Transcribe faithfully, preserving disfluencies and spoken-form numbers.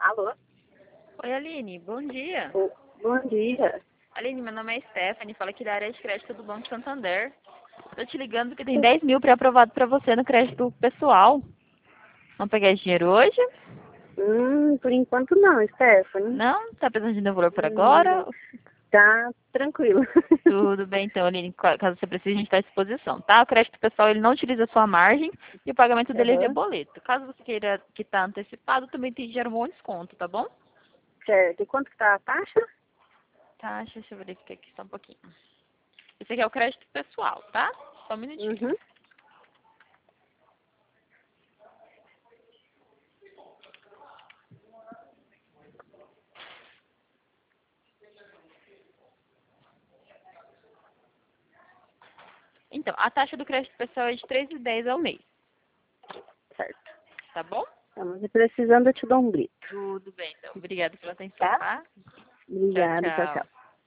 Alô? Oi, Aline, bom dia. Oh, bom dia. Aline, meu nome é Stephanie, fala aqui da área de crédito do Banco Santander. Tô te ligando porque tem dez mil pré-aprovado para você no crédito pessoal. Vamos pegar esse dinheiro hoje? Hum, por enquanto não, Stephanie. Não? Tá precisando de novo valor por Hum, agora? tá tranquilo. Tudo bem, então, Aline, ca- caso você precise, a gente está à disposição, tá? O crédito pessoal, ele não utiliza a sua margem e o pagamento dele é via Uhum. boleto. Caso você queira quitar antecipado, também tem gera um bom desconto, tá bom? Certo. E quanto que tá a taxa? Tá, deixa eu verificar aqui só um pouquinho. Esse aqui é o crédito pessoal, tá? Só um minutinho. Uhum. Então, a taxa do crédito pessoal é de três e dez ao mês, Certo. tá bom? Estamos precisando, eu te dou um grito. Tudo bem, então. Obrigada pela atenção, Tá? tá? Tchau, Obrigada, tchau, tchau. tchau.